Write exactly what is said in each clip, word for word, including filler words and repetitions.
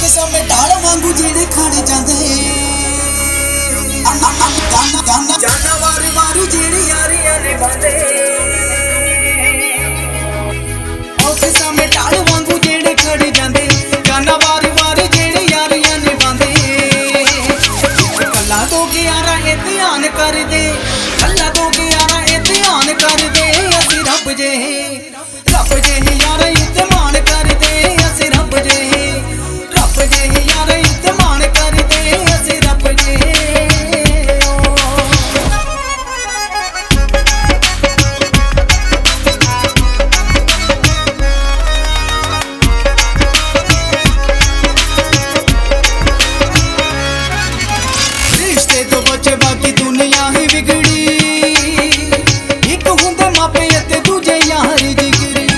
ਸਮੇਂ ਢਾਲ ਵਾਂਗੂ ਜਿਹੜੇ ਖੜ ਜਾਂਦੇ ਗਾਨਾ ਗਾਨਾ ਜਾਨਾ ਵਾਰੀ ਵਾਰੀ ਜਿਹੜੀ ਯਾਰੀਆਂ ਨੇ ਬੰਦੇ ਔਖੇ ਸਮੇਂ ਢਾਲ ਵਾਂਗੂ ਜਿਹੜੇ ਖੜ ਜਾਂਦੇ ਗਾਨਾ ਵਾਰੀ ਵਾਰੀ ਜਿਹੜੀ ਯਾਰੀਆਂ ਨੇ ਬੰਦੇ ਕੱਲਾ ਤੋਂ ਗਿਆਰਾਂ ਇਹ ਧਿਆਨ ਕਰਦੇ ਕੱਲਾ ਤੋਂ ਗਿਆਰਾਂ ਇਹ ਧਿਆਨ ਕਰਦੇ ਅਸੀਂ ਰੱਬ ਜੇ ਰੱਬ ਜੇ ਯਾਰ ਇਤਮਾਨ ਕਰਦੇ ਅਸੀਂ ਰੱਬ ਜੇ ਰੱਬ ਜੇ ਯਾਰ ਇਤਮਾਨ ਕਰਦੇ ਅਸੀਂ ਰੱਬ ਜੇ ਰਿਸ਼ਤੇ ਤੋਂ ਬਚੇ ਬਾਕੀ ਦੁਨੀਆ ਹੀ ਵਿਗੜੀ ਇੱਕ ਹੁੰਦੇ ਮਾਪੇ ਅਤੇ ਦੂਜੇ ਯਾਰ ਜਿਗਰੀ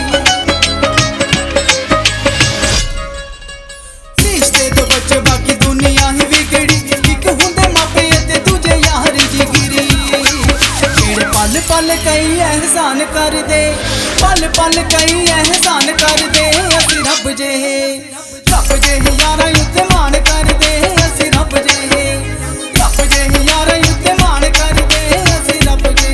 ਰਿਸ਼ਤੇ ਤੋਂ ਬਚੇ ਬਾਕੀ ਦੁਨੀਆ ਹੀ ਵਿਗੜੀ ਇੱਕ ਹੁੰਦੇ ਮਾਪੇ ਅਤੇ ਦੂਜੇ ਯਾਰ ਜਿਗਰੀ ਜਿਹੜੇ ਪਲ ਪਲ ਕਈ ਅਹਿਸਾਨ ਕਰਦੇ ਪਲ ਪਲ ਕਈ ਅਹਿਸਾਨ ਕਰਦੇ ਅਸੀਂ ਰੱਬ ਜੇ ਰੱਬ ਜੇ ਯਾਰਾਂ ਉੱਤੇ ਮਾਣ ਕਰਦੇ ਅਸੀਂ ਰੱਬ ਜੇ ਰੱਬ ਜੇ ਯਾਰਾਂ ਉੱਤੇ ਮਾਣ ਕਰਦੇ ਅਸੀਂ ਰੱਬ ਜੇ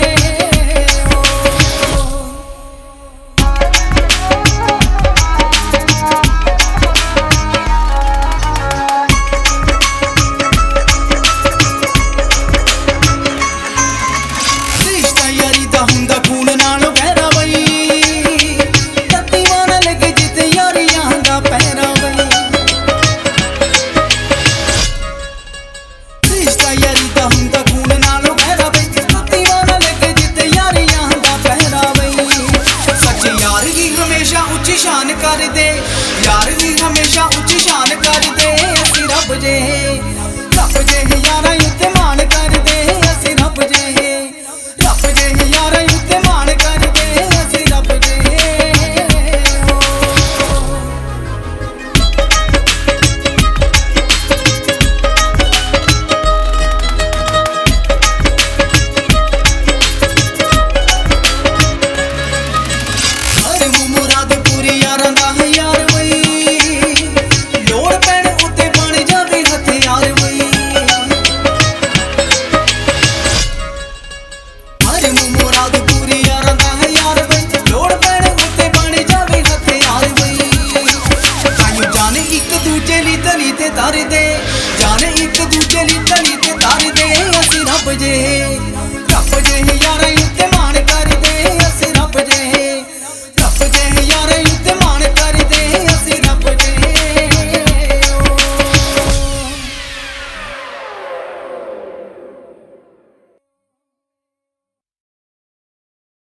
ਰਿਸ਼ਤਾ ਯਾਰੀ ਦਾ ਹੁੰਦਾ ਖੂਨ ਨਾਲ ਗਹਿਰਾ ਬਈ ਤੱਤੀ ਮਾਰ ਲੱਗੇ ਜਿੱਤੇ ਯਾਰੀਆਂ ਦਾ ਪਹਿਰਾ ਬਈ ਰਿਸ਼ਤਾ ਯਾਰੀ ਦਾ ਹੁੰਦਾ ਖੂਨ ਨਾਲ ਗਹਿਰਾ ਬਈ ਤੱਤੀ ਮਾਰ ਲੱਗੇ ਜਿੱਤੇ ਯਾਰੀਆਂ ਦਾ ਪਹਿਰਾ ਬਈ ਸੱਚੇ ਯਾਰ ਹੀ ਹਮੇਸ਼ਾ ਉੱਚੀ ਸ਼ਾਨ ਕਰਦੇ ਯਾਰ ਹੀ ਹਮੇਸ਼ਾ ਉੱਚੀ ਸ਼ਾਨ ਕਰਦੇ ਅਸੀਂ ਰੱਬ ਜੇ ਰੱਬ ਜੇ ਯਾਰਾਂ ਉੱਤੇ ਮਾਣ ਕਰਦੇ ਅਸੀਂ ਰੱਬ ਜੇ ਰੱਬ ਜੇ ਯਾਰਾਂ ਉੱਤੇ ਮਾਣ ਕਰਦੇ ਅਸੀਂ ਰੱਬ ਜੇ ਹਰ ਮੁਰਾਦ ਪੂਰੀ ਯਾਰਾਂ ਦਾ ਹੈ ਯਾਰ ਬਈ ਲੋੜ ਪੈਣ ਉੱਤੇ ਬਣ ਜਾਵੇ ਹਥਿਆਰ ਬਈ ਹਰ ਮੁਰਾਦ ਪੂਰੀ ਯਾਰਾਂ ਦਾ ਹੈ ਯਾਰ ਬਈ ਲੋੜ ਪੈਣ ਉੱਤੇ ਬਣ ਜਾਵੇ ਹਥਿਆਰ ਬਈ ਤਾਈਓ ਜਾਣੇ ਇੱਕ ਦੂਜੇ ਲਈ ਤਲੀ ਤੇ ਤਰਦੇ ਜਾਣੇ ਇੱਕ ਦੂਜੇ ਲਈ ਤਲੀ ਤੇ ਤਰਦੇ ਅਸੀਂ ਰੱਬ ਜੇ ਰੱਬ ਜੇ ਯਾਰਾਂ ਉੱਤੇ